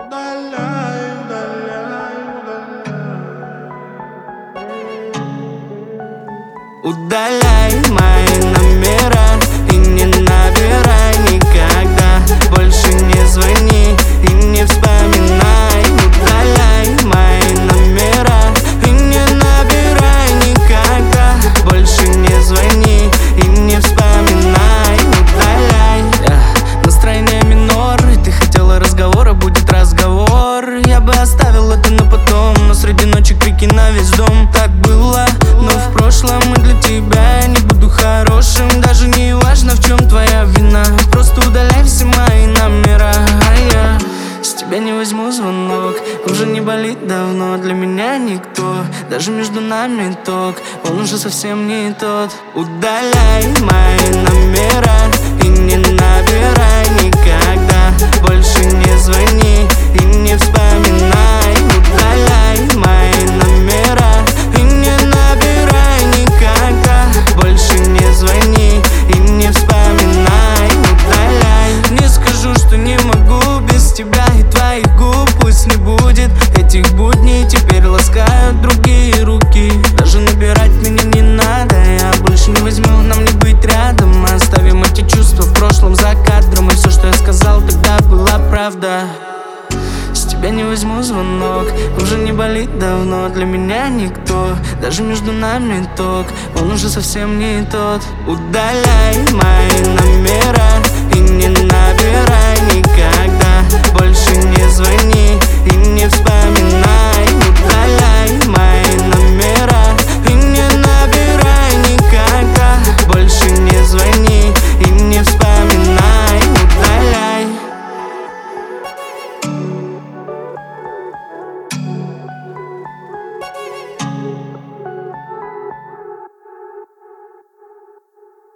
Удаляй, удаляй, удаляй. Удаляй мои номера и не набирай никогда. Больше не звони и не вспоминай. Удаляй мои номера и не набирай никогда. Больше не звони и не вспоминай. Удаляй. Настроение минор, и ты хотела разговора, будет разговор. Я бы оставил это на потом, но среди ночи крики на весь дом. Так было, но в прошлом и для тебя я не буду хорошим. Даже не важно, в чем твоя вина. Просто удаляй все мои номера. А я с тебя не возьму звонок. Уже не болит давно, для меня никто. Даже между нами ток, он уже совсем не тот. Удаляй мои номера и не набирай никогда. Больше не звони и не вспоминай. Удаляй мои номера и не набирай никогда. Больше не звони и не вспоминай. Удаляй. Не скажу, что не могу без тебя и твоих губ. Пусть не будет этих будней, теперь ласкают другие руки. Даже набирать меня не надо, я больше не возьму, нам не быть рядом. Мы оставим эти чувства в прошлом за кадром. И все, что я сказал тогда, была правда. С тебя не возьму звонок, уже не болит давно, для меня никто. Даже между нами ток, он уже совсем не тот. Удаляй мои номера и не набирай никогда.